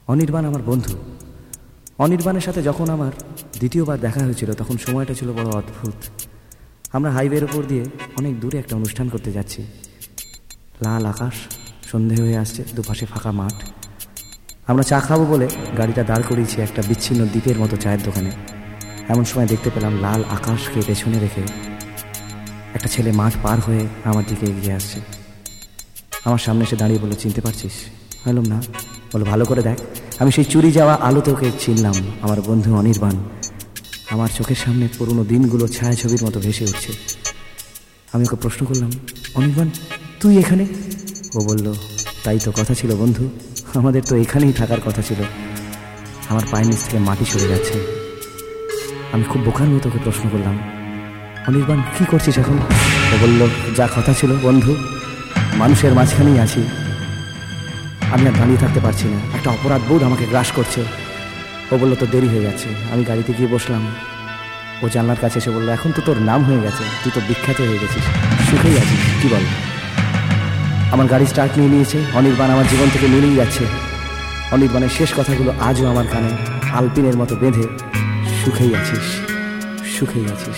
অনির্বাণ আমার বন্ধু। অনির্বাণের সাথে যখন আমার দ্বিতীয়বার দেখা হয়েছিল তখন সময়টা ছিল বড় অদ্ভুত। আমরা হাইওয়ের ওপর দিয়ে অনেক দূরে একটা অনুষ্ঠান করতে যাচ্ছি। লাল আকাশ, সন্ধে হয়ে আসছে, দুপাশে ফাঁকা মাঠ। আমরা চা খাবো বলে গাড়িটা দাঁড় করিয়েছি একটা বিচ্ছিন্ন দ্বীপের মতো চায়ের দোকানে। এমন সময় দেখতে পেলাম লাল আকাশকে পেছনে রেখে একটা ছেলে মাঠ পার হয়ে আমার দিকে এগিয়ে আসছে। আমার সামনে এসে দাঁড়িয়ে বলল, চিনতে পারছিস? বললাম না। বলো, ভালো করে দেখ। আমি সেই চুরি যাওয়া আলোতে ওকে চিনলাম, আমার বন্ধু অনির্বাণ। আমার চোখের সামনে পুরনো দিনগুলো ছায়াছবির মতো ভেসে উঠছে। আমি ওকে প্রশ্ন করলাম, অনির্বাণ তুই এখানে? ও বলল, তাই তো কথা ছিল বন্ধু, আমাদের তো এখানেই থাকার কথা ছিল। আমার পায়ের নিচ থেকে মাটি সরে যাচ্ছে। আমি খুব বোকার মতো ওকে প্রশ্ন করলাম, অনির্বাণ কি করছিস এখন? ও বলল, যা কথা ছিল বন্ধু, মানুষের মাঝখানেই আছি। আমি আর দাঁড়িয়ে থাকতে পারছি না, একটা অপরাধ বোধ আমাকে গ্রাস করছে। ও বলল, তো দেরি হয়ে যাচ্ছে। আমি গাড়িতে গিয়ে বসলাম। ও জানলার কাছে এসে বললো, এখন তো তোর নাম হয়ে গেছে, তুই তো বিখ্যাত হয়ে গেছিস, সুখেই আছিস, কি বল? আমার গাড়ি স্টার্ট নিয়ে নিয়েছে। অনির্বাণ আমার জীবন থেকে মিলিয়ে যাচ্ছে। অনির্বাণের শেষ কথাগুলো আজও আমার কানে আলপিনের মতো বেঁধে, সুখেই আছিস, সুখেই আছিস।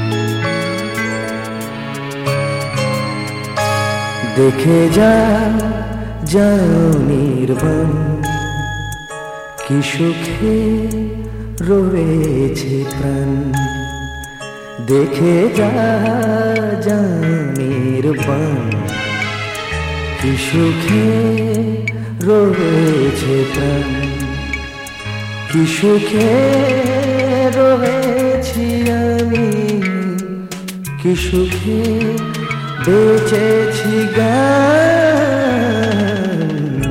দেখে যা নির্বাণ, কি সুখে রয়েছে প্রাণ। দেখে যা নির্বাণ, কি সুখে রয়েছে প্রাণ। কি সুখে রয়েছি আমি, কি সুখে বেঁচেছি গান।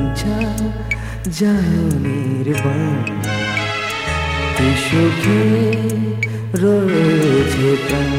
যা নির্বাণ, কি সুখে রয়েছে প্রাণ।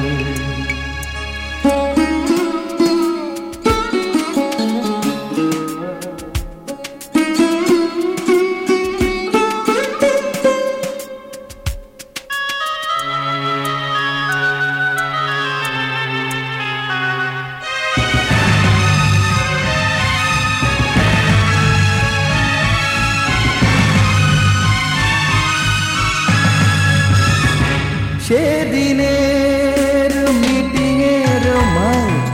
সেদিনের মিটিংয়ের মাইক,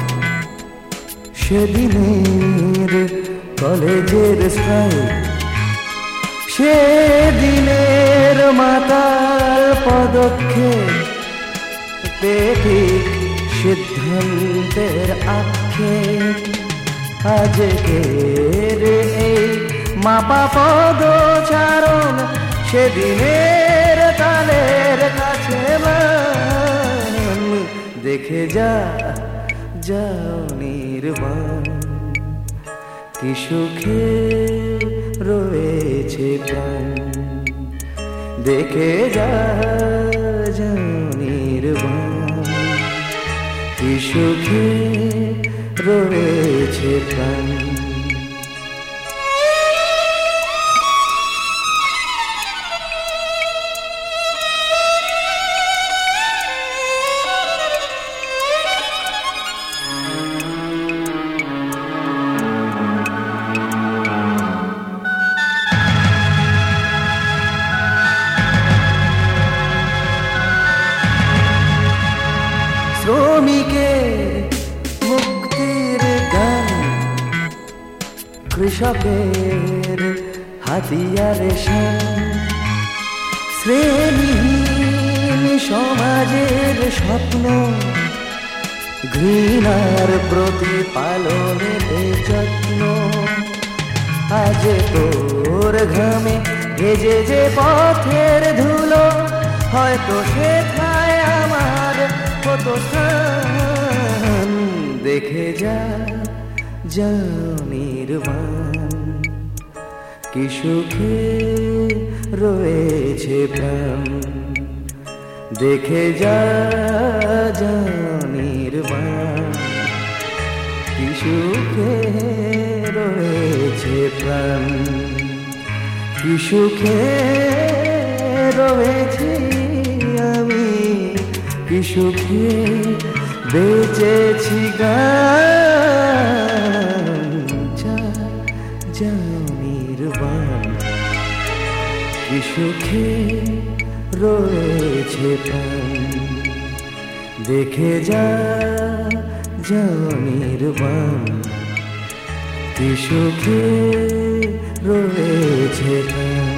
সেদিনের কলেজের স্ট্রাইক, সেদিনের মাতাল পদক্ষেপ, পেটিক সিদ্ধান্তের আক্ষেপ। আজকের এই মাপা পদচারণ, সেদিনের তালের কাছে মান। দেখে যা নির্বাণ, কি সুখে রয়েছে প্রাণ। দেখে যা নির্বাণ, কি সুখে রয়েছে প্রাণ। শ্রমিকের মুক্তির গান, কৃষকের হাতিয়ারে শান। শ্রেণীহীন সমাজের স্বপ্ন, ঘৃণার প্রতিপালনের যত্ন। আজ তোর ঘামে ভেজে যে পথের ধুলো, হয়তো সেথায় আমার কত স্থান। দেখে যা নির্বাণ, কি সুখে রয়েছে প্রাণ। দেখে যা নির্বাণ, কি সুখে রয়েছে প্রাণ। কি সুখে রয়েছি আমি, কি সুখে বেঁচেছি গান। যা নির্বাণ, কি সুখে রয়েছে প্রাণ, দেখে যা নির্বাণ, কি সুখে রয়েছে প্রাণ।